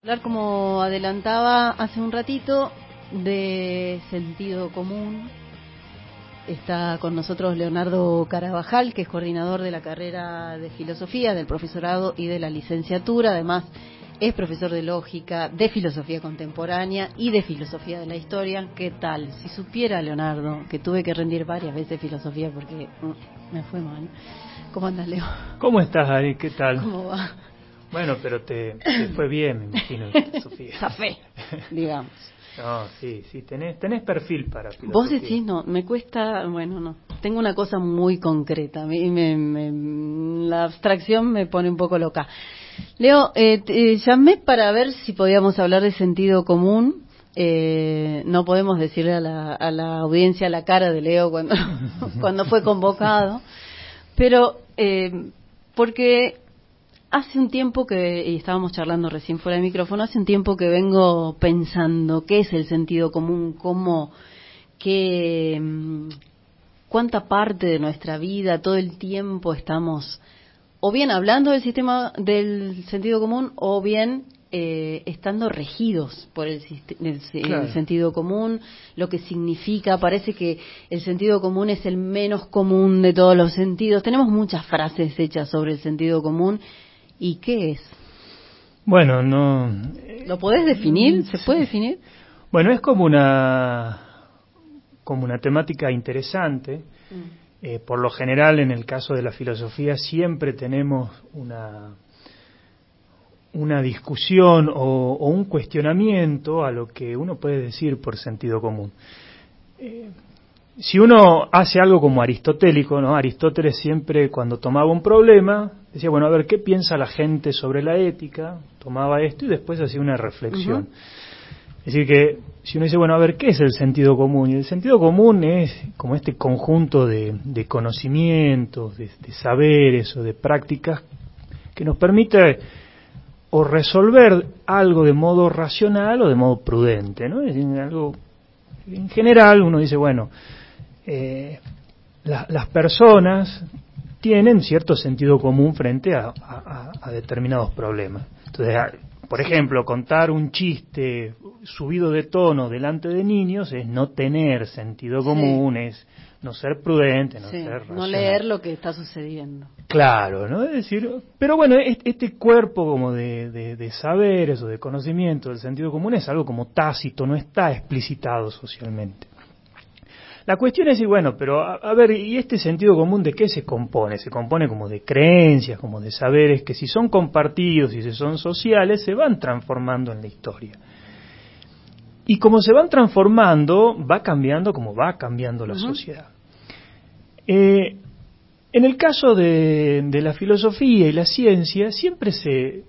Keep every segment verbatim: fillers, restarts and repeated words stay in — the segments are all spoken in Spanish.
Hablar, como adelantaba hace un ratito, de sentido común. Está con nosotros Leonardo Carabajal, que es coordinador de la carrera de filosofía, del profesorado y de la licenciatura. Además, es profesor de lógica, de filosofía contemporánea y de filosofía de la historia. ¿Qué tal? Si supiera, Leonardo, que tuve que rendir varias veces filosofía porque mm, me fue mal. ¿Cómo andas, Leo? ¿Cómo estás, Ari? ¿Qué tal? ¿Cómo va? Bueno, pero te, te fue bien, me imagino, Sofía. Zafé, digamos. No, sí, sí, tenés, tenés perfil para filosofía. Vos decís, no, me cuesta, bueno, no. Tengo una cosa muy concreta, a mí me, me, la abstracción me pone un poco loca. Leo, eh, te llamé para ver si podíamos hablar de sentido común. Eh, no podemos decirle a la, a la audiencia la cara de Leo cuando, cuando fue convocado, pero eh, porque hace un tiempo que, y estábamos charlando recién fuera de micrófono, hace un tiempo que vengo pensando qué es el sentido común, cómo, qué, cuánta parte de nuestra vida, todo el tiempo estamos o bien hablando del sistema del sentido común o bien eh, estando regidos por el, el, Claro. el sentido común, lo que significa. Parece que el sentido común es el menos común de todos los sentidos. Tenemos muchas frases hechas sobre el sentido común. ¿Y qué es? Bueno, no... ¿Lo podés definir? ¿Se puede definir? Bueno, es como una, como una temática interesante. Mm. Eh, por lo general, en el caso de la filosofía, siempre tenemos una, una discusión o, o un cuestionamiento a lo que uno puede decir por sentido común. Eh, Si uno hace algo como aristotélico, ¿no? Aristóteles siempre, cuando tomaba un problema, decía, bueno, a ver, ¿qué piensa la gente sobre la ética? Tomaba esto y después hacía una reflexión. Uh-huh. Es decir, que si uno dice, bueno, a ver, ¿qué es el sentido común? Y el sentido común es como este conjunto de, de conocimientos, de, de saberes o de prácticas que nos permite o resolver algo de modo racional o de modo prudente, ¿no? Es decir, algo, en general, uno dice, bueno, Eh, la, las personas tienen cierto sentido común frente a, a, a determinados problemas. Entonces, a, por ejemplo, contar un chiste subido de tono delante de niños es no tener sentido común, sí. Es no ser prudente, no sí, ser racional. No leer lo que está sucediendo. Claro, ¿no? Es decir, pero bueno, este cuerpo como de, de, de saberes o de conocimiento del sentido común es algo como tácito, no está explicitado socialmente. La cuestión es decir, bueno, pero a, a ver, ¿y este sentido común de qué se compone? Se compone como de creencias, como de saberes que si son compartidos y si son sociales, se van transformando en la historia. Y como se van transformando, va cambiando como va cambiando la uh-huh. sociedad. Eh, en el caso de, de la filosofía y la ciencia, siempre se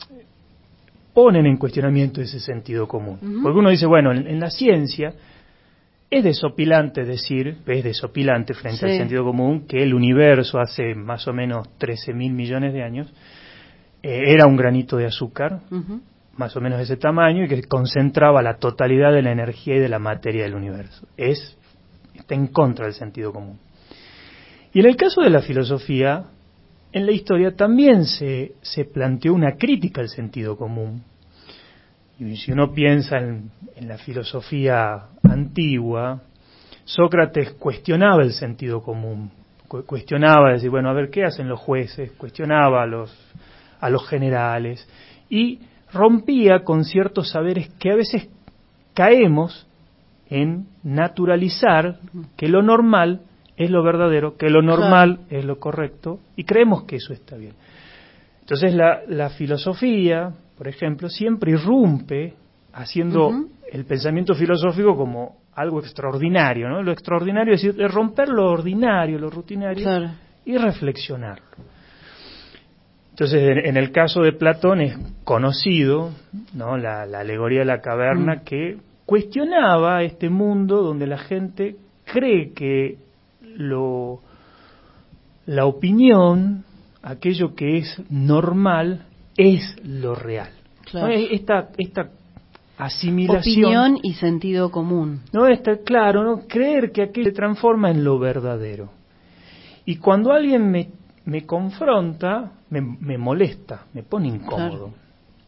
ponen en cuestionamiento ese sentido común. Uh-huh. Porque uno dice, bueno, en, en la ciencia es desopilante decir, es desopilante frente sí. al sentido común, que el universo hace más o menos trece mil millones de años eh, era un granito de azúcar, uh-huh. más o menos de ese tamaño, y que concentraba la totalidad de la energía y de la materia del universo. Es, está en contra del sentido común. Y en el caso de la filosofía, en la historia también se, se planteó una crítica al sentido común. Y si uno piensa en, en la filosofía antigua, Sócrates cuestionaba el sentido común, cu- cuestionaba, decir, bueno, a ver, ¿qué hacen los jueces? Cuestionaba a los, a los generales y rompía con ciertos saberes que a veces caemos en naturalizar que lo normal es lo verdadero, que lo normal es lo correcto y creemos que eso está bien. Entonces la, la filosofía, por ejemplo, siempre irrumpe haciendo uh-huh. el pensamiento filosófico como algo extraordinario, ¿no? Lo extraordinario es decir, de romper lo ordinario, lo rutinario, claro. y reflexionarlo. Entonces, en, en el caso de Platón es conocido, ¿no? La, la alegoría de la caverna uh-huh. que cuestionaba este mundo donde la gente cree que lo, la opinión, aquello que es normal, es lo real. Claro. ¿No? Esta, esta asimilación. Opinión y sentido común. No está claro, ¿no? Creer que aquello se transforma en lo verdadero. Y cuando alguien me, me confronta, me, me molesta, me pone incómodo. Claro.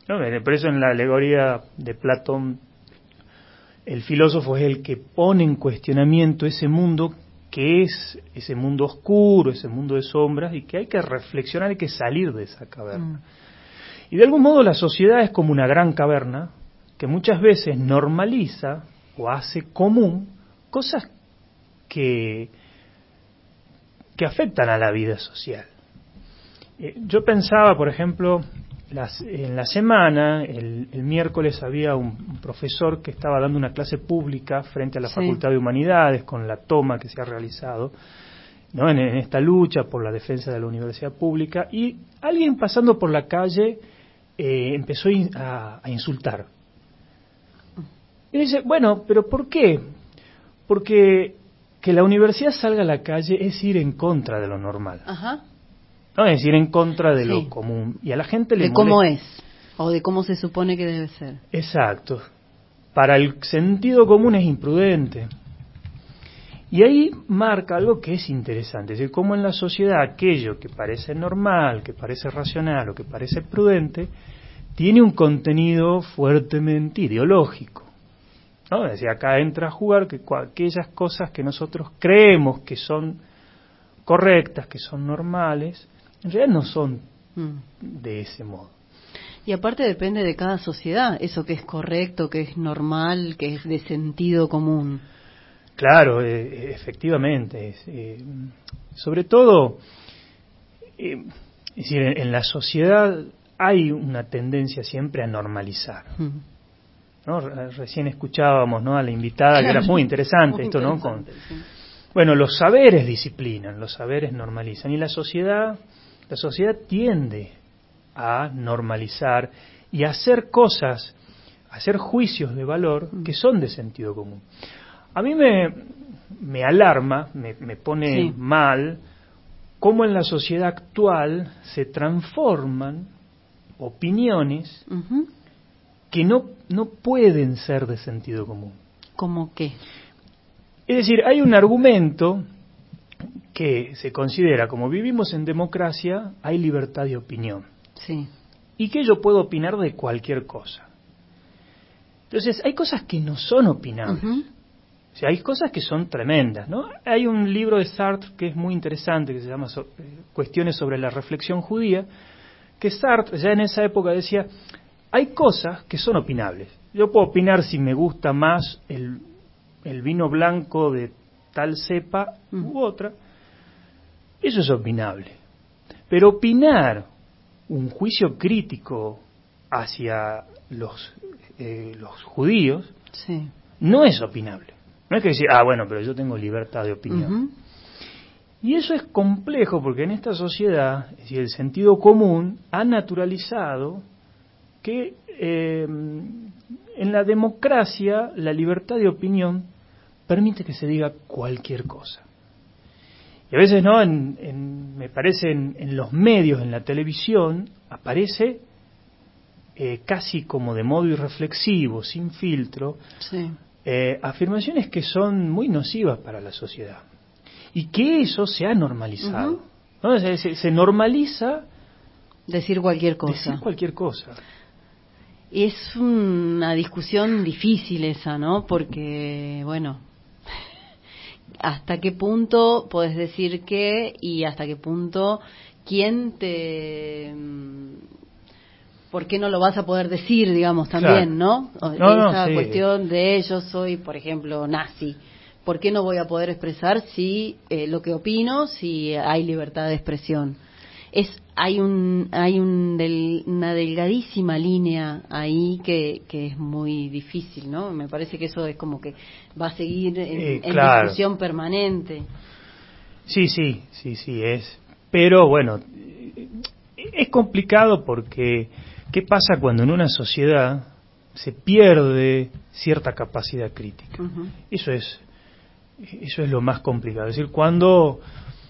¿no? Por eso en la alegoría de Platón, el filósofo es el que pone en cuestionamiento ese mundo que es ese mundo oscuro, ese mundo de sombras, y que hay que reflexionar, hay que salir de esa caverna. Mm. Y de algún modo la sociedad es como una gran caverna que muchas veces normaliza o hace común cosas que, que afectan a la vida social. Eh, yo pensaba, por ejemplo, las, en la semana, el, el miércoles había un, un profesor que estaba dando una clase pública frente a la sí. Facultad de Humanidades con la toma que se ha realizado, ¿no? en, en esta lucha por la defensa de la universidad pública, y alguien pasando por la calle eh, empezó a, a insultar. Y dice, bueno, pero ¿por qué? Porque que la universidad salga a la calle es ir en contra de lo normal. Ajá. No, es ir en contra de sí. lo común. Y a la gente le de molesta. cómo es, o de cómo se supone que debe ser. Exacto. Para el sentido común es imprudente. Y ahí marca algo que es interesante. Es decir, cómo en la sociedad aquello que parece normal, que parece racional o que parece prudente, tiene un contenido fuertemente ideológico. ¿No? Es decir, acá entra a jugar que aquellas cosas que nosotros creemos que son correctas, que son normales, en realidad no son mm. de ese modo. Y aparte depende de cada sociedad, eso que es correcto, que es normal, que es de sentido común. Claro, eh, efectivamente. Eh, sobre todo, eh, es decir, en, en la sociedad hay una tendencia siempre a normalizar. Mm. ¿No? Recién escuchábamos, ¿no? a la invitada, claro, que era muy interesante muy esto, interesante, ¿no? Con, sí. Bueno, los saberes disciplinan, los saberes normalizan, y la sociedad, la sociedad tiende a normalizar y a hacer cosas, a hacer juicios de valor que son de sentido común. A mí me, me alarma, me, me pone sí. mal, cómo en la sociedad actual se transforman opiniones uh-huh. que no, no pueden ser de sentido común. ¿Cómo qué? Es decir, hay un argumento que se considera, como vivimos en democracia, hay libertad de opinión. Sí. Y que yo puedo opinar de cualquier cosa. Entonces, hay cosas que no son opinables. Uh-huh. O sea, hay cosas que son tremendas, ¿no? Hay un libro de Sartre que es muy interesante, que se llama so- Cuestiones sobre la reflexión judía, que Sartre ya en esa época decía, hay cosas que son opinables. Yo puedo opinar si me gusta más el, el vino blanco de tal cepa mm. u otra. Eso es opinable. Pero opinar un juicio crítico hacia los, eh, los judíos sí. no es opinable. No es que decir, ah, bueno, pero yo tengo libertad de opinión. Uh-huh. Y eso es complejo porque en esta sociedad, es decir, el sentido común ha naturalizado que eh, en la democracia la libertad de opinión permite que se diga cualquier cosa. Y a veces, ¿no? En, en, me parece en, en los medios, en la televisión, aparece eh, casi como de modo irreflexivo, sin filtro, sí. eh, afirmaciones que son muy nocivas para la sociedad. Y que eso se ha normalizado. Uh-huh. ¿No? Se, se, se normaliza decir cualquier cosa. Decir cualquier cosa. Es una discusión difícil esa, ¿no? Porque, bueno, ¿hasta qué punto podés decir qué y hasta qué punto quién te... ¿Por qué no lo vas a poder decir, digamos, también, claro. ¿no? no Esa no, sí. cuestión de yo soy, por ejemplo, nazi. ¿Por qué no voy a poder expresar si eh, lo que opino, si hay libertad de expresión? Es hay un hay un del, una delgadísima línea ahí que, que es muy difícil, ¿no? Me parece que eso es como que va a seguir en, eh, en claro. discusión permanente. Sí, sí, sí, sí es. Pero bueno, es complicado porque ¿qué pasa cuando en una sociedad se pierde cierta capacidad crítica? Uh-huh. Eso es eso es lo más complicado. Es decir, cuando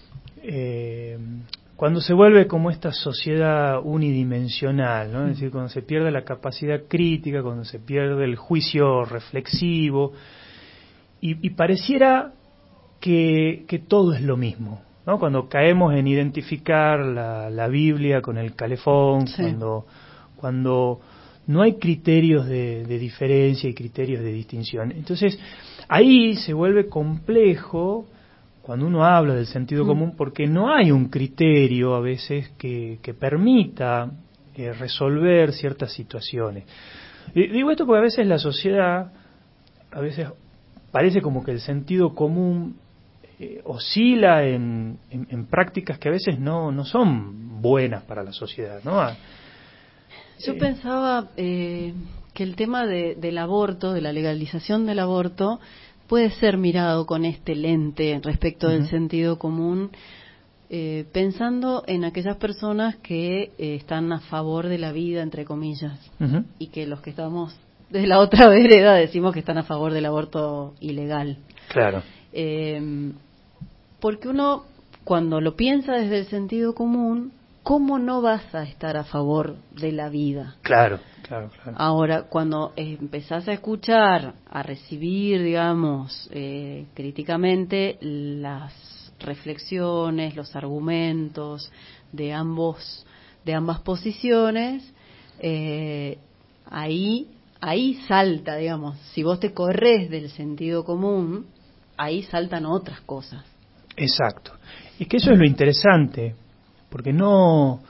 eh, cuando se vuelve como esta sociedad unidimensional, ¿no? Es decir, cuando se pierde la capacidad crítica, cuando se pierde el juicio reflexivo, y, y pareciera que, que todo es lo mismo, ¿no? Cuando caemos en identificar la, la Biblia con el calefón, sí. cuando, cuando no hay criterios de, de diferencia y criterios de distinción. Entonces, ahí se vuelve complejo cuando uno habla del sentido común, porque no hay un criterio a veces que, que permita eh, resolver ciertas situaciones. Y digo esto porque a veces la sociedad, a veces parece como que el sentido común eh, oscila en, en, en prácticas que a veces no, no son buenas para la sociedad, ¿no? A, Yo eh, pensaba eh, que el tema de, del aborto, de la legalización del aborto, puede ser mirado con este lente respecto uh-huh. del sentido común, eh, pensando en aquellas personas que eh, están a favor de la vida, entre comillas, uh-huh. y que los que estamos de la otra vereda decimos que están a favor del aborto ilegal. Claro. Eh, porque uno, cuando lo piensa desde el sentido común, ¿cómo no vas a estar a favor de la vida? Claro, claro, claro. Ahora, cuando eh, empezás a escuchar, a recibir, digamos, eh, críticamente las reflexiones, los argumentos de ambos, de ambas posiciones, eh, ahí, ahí salta, digamos, si vos te corres del sentido común, ahí saltan otras cosas. Exacto. Y que eso es lo interesante, porque no,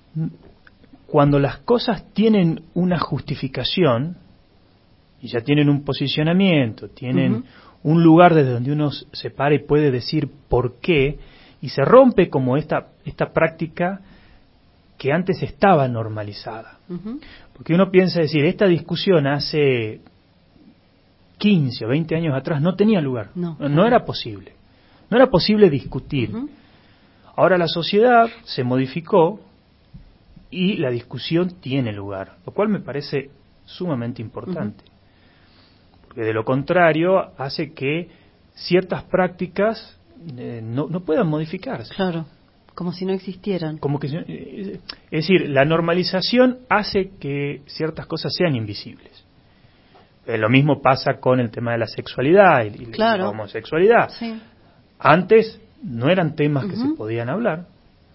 cuando las cosas tienen una justificación y ya tienen un posicionamiento, tienen uh-huh. un lugar desde donde uno se para y puede decir por qué, y se rompe como esta esta práctica que antes estaba normalizada. Uh-huh. Porque uno piensa decir, esta discusión hace quince o veinte años atrás no tenía lugar, no, no, no era posible, no era posible discutir. Uh-huh. Ahora la sociedad se modificó y la discusión tiene lugar, lo cual me parece sumamente importante. Uh-huh. Porque de lo contrario hace que ciertas prácticas eh, no, no puedan modificarse. Claro, como si no existieran. Como que, eh, es decir, la normalización hace que ciertas cosas sean invisibles. Eh, lo mismo pasa con el tema de la sexualidad y, claro. y la homosexualidad. Sí. Antes no eran temas que uh-huh. se podían hablar.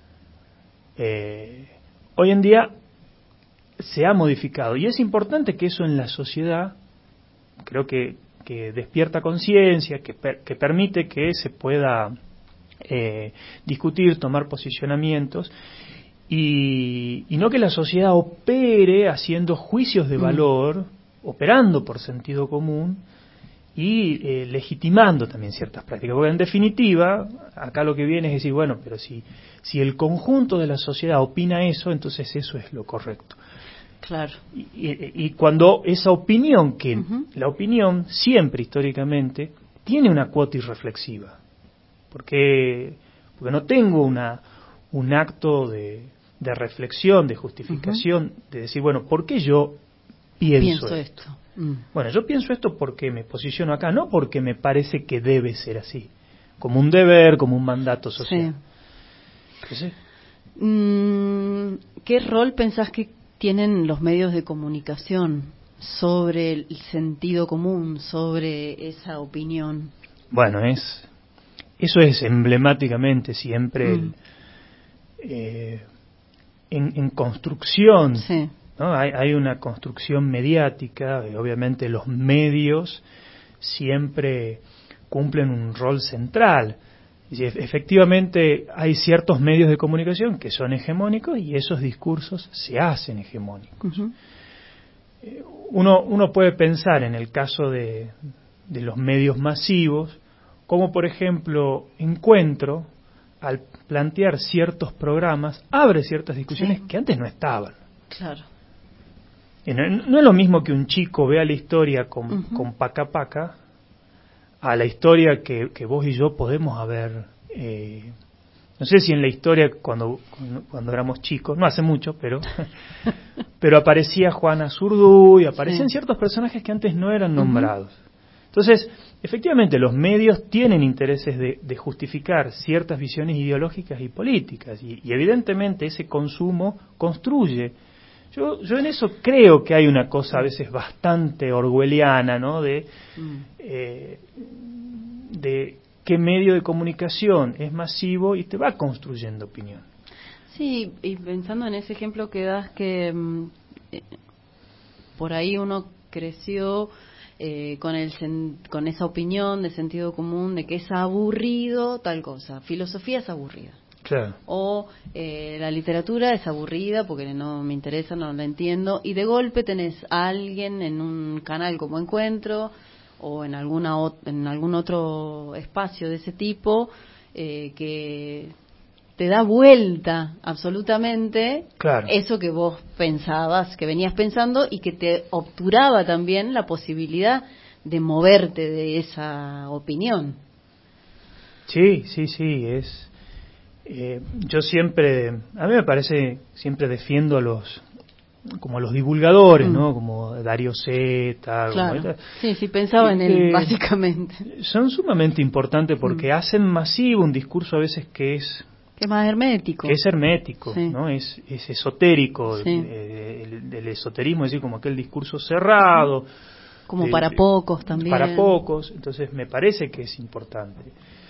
Eh, hoy en día se ha modificado y es importante que eso en la sociedad creo que, que despierta conciencia, que, per, que permite que se pueda eh, discutir, tomar posicionamientos y, y no que la sociedad opere haciendo juicios de valor, uh-huh. operando por sentido común y eh, legitimando también ciertas prácticas, porque en definitiva acá lo que viene es decir, bueno, pero si si el conjunto de la sociedad opina eso, entonces eso es lo correcto. Claro. Y, y, y cuando esa opinión, que uh-huh. la opinión siempre históricamente tiene una cuota irreflexiva, porque porque no tengo una un acto de, de reflexión, de justificación, uh-huh. de decir, bueno, ¿por qué yo pienso, pienso esto? esto? Mm. Bueno, yo pienso esto porque me posiciono acá, no porque me parece que debe ser así, como un deber, como un mandato social. Sí. ¿Sí? Mm, ¿qué rol pensás que tienen los medios de comunicación sobre el sentido común, sobre esa opinión? Bueno, es eso es emblemáticamente siempre mm. el, eh, en, en construcción. Sí. ¿No? Hay, hay una construcción mediática, y obviamente los medios siempre cumplen un rol central. Y efectivamente hay ciertos medios de comunicación que son hegemónicos y esos discursos se hacen hegemónicos. Uh-huh. Uno, uno puede pensar en el caso de, de los medios masivos, como por ejemplo Encuentro, al plantear ciertos programas, abre ciertas discusiones sí. que antes no estaban. Claro. No, no es lo mismo que un chico vea la historia con, uh-huh. con Paca Paca a la historia que, que vos y yo podemos haber, eh, no sé si en la historia cuando, cuando éramos chicos, no hace mucho, pero pero aparecía Juana Zurduy, aparecían sí. ciertos personajes que antes no eran nombrados. Uh-huh. Entonces, efectivamente, los medios tienen intereses de, de justificar ciertas visiones ideológicas y políticas, y, y evidentemente ese consumo construye. Yo, yo en eso creo que hay una cosa a veces bastante orwelliana, ¿no? De, mm. eh, de qué medio de comunicación es masivo y te va construyendo opinión. Sí, y pensando en ese ejemplo que das que, eh, por ahí uno creció eh, con, el, con esa opinión de sentido común de que es aburrido tal cosa. Filosofía es aburrida. Claro. O eh, la literatura es aburrida porque no me interesa, no la entiendo, y de golpe tenés a alguien en un canal como Encuentro o en alguna en algún otro espacio de ese tipo eh, que te da vuelta absolutamente claro. eso que vos pensabas, que venías pensando, y que te obturaba también la posibilidad de moverte de esa opinión. Sí, sí, sí, es... Eh, yo siempre, a mí me parece, siempre defiendo a los, como a los divulgadores, mm. ¿no? Como Darío Zeta. Claro. Como, sí, sí, pensaba en él, básicamente. Son sumamente importantes porque mm. hacen masivo un discurso a veces que es... Que es más hermético. Que es hermético, sí. ¿no? Es, es esotérico. Sí. Eh, el, el esoterismo es decir, como aquel discurso cerrado. Como de, para pocos también. Para pocos, entonces me parece que es importante.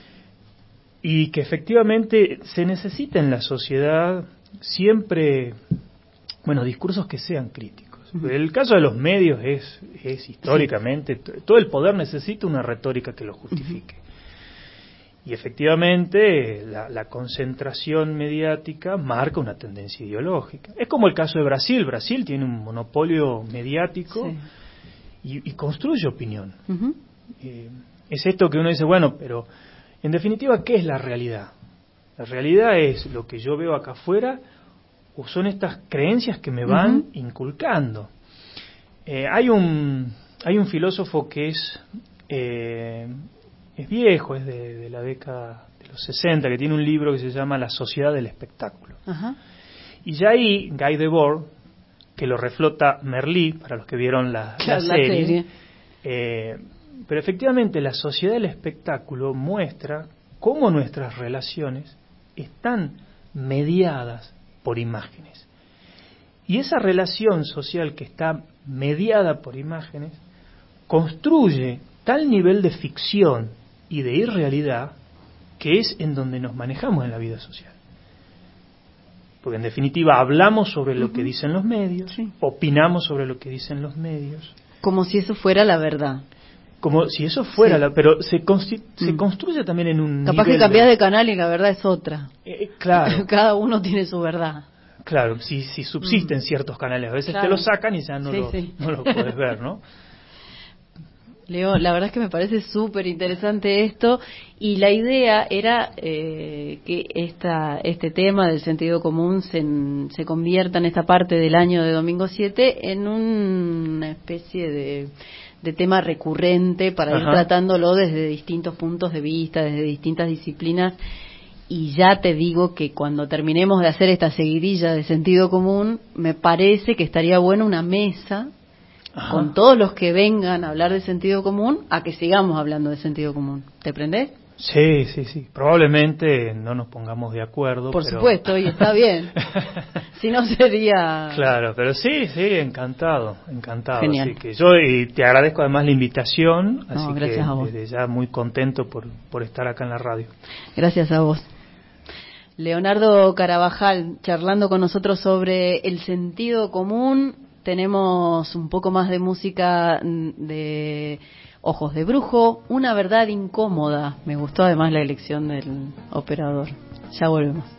Y que efectivamente se necesita en la sociedad siempre, bueno, discursos que sean críticos. Uh-huh. El caso de los medios es, es históricamente, sí. todo el poder necesita una retórica que lo justifique. Uh-huh. Y efectivamente la, la concentración mediática marca una tendencia ideológica. Es como el caso de Brasil. Brasil tiene un monopolio mediático sí. y, y construye opinión. Uh-huh. Eh, es esto que uno dice, bueno, pero... En definitiva, ¿qué es la realidad? La realidad es lo que yo veo acá afuera o son estas creencias que me van uh-huh. inculcando. Eh, hay un hay un filósofo que es eh, es viejo, es de, de la década de los sesenta, que tiene un libro que se llama La sociedad del espectáculo. Uh-huh. Y ya ahí Guy Debord, que lo reflota Merlí, para los que vieron la, claro, la serie, la serie. Eh, pero efectivamente la sociedad del espectáculo muestra cómo nuestras relaciones están mediadas por imágenes. Y esa relación social que está mediada por imágenes construye tal nivel de ficción y de irrealidad que es en donde nos manejamos en la vida social. Porque en definitiva hablamos sobre lo uh-huh. que dicen los medios, sí. opinamos sobre lo que dicen los medios. Como si eso fuera la verdad. Como si eso fuera, sí. la, pero se, consti- mm. se construye también en un Capaz nivel que cambias de... de canal y la verdad es otra. Eh, claro. Cada uno tiene su verdad. Claro, si, si subsisten mm. ciertos canales, a veces claro. te lo sacan y ya no, sí, lo, sí. no lo puedes ver, ¿no? Leo, la verdad es que me parece súper interesante esto, y la idea era eh, que esta, este tema del sentido común se, se convierta en esta parte del año de Domingo siete en una especie de... de tema recurrente para Ajá. ir tratándolo desde distintos puntos de vista, desde distintas disciplinas, y ya te digo que cuando terminemos de hacer esta seguidilla de sentido común, me parece que estaría bueno una mesa Ajá. con todos los que vengan a hablar de sentido común, a que sigamos hablando de sentido común. ¿Te prendés? Sí, sí, sí. Probablemente no nos pongamos de acuerdo. Por pero... supuesto, y está bien. Si no sería... Claro, pero sí, sí, encantado, encantado. Genial. Así que yo y te agradezco además la invitación, así no, gracias que a vos. desde ya muy contento por, por estar acá en la radio. Gracias a vos. Leonardo Carabajal, charlando con nosotros sobre el sentido común. Tenemos un poco más de música de Ojos de Brujo, Una verdad incómoda. Me gustó además la elección del operador. Ya volvemos.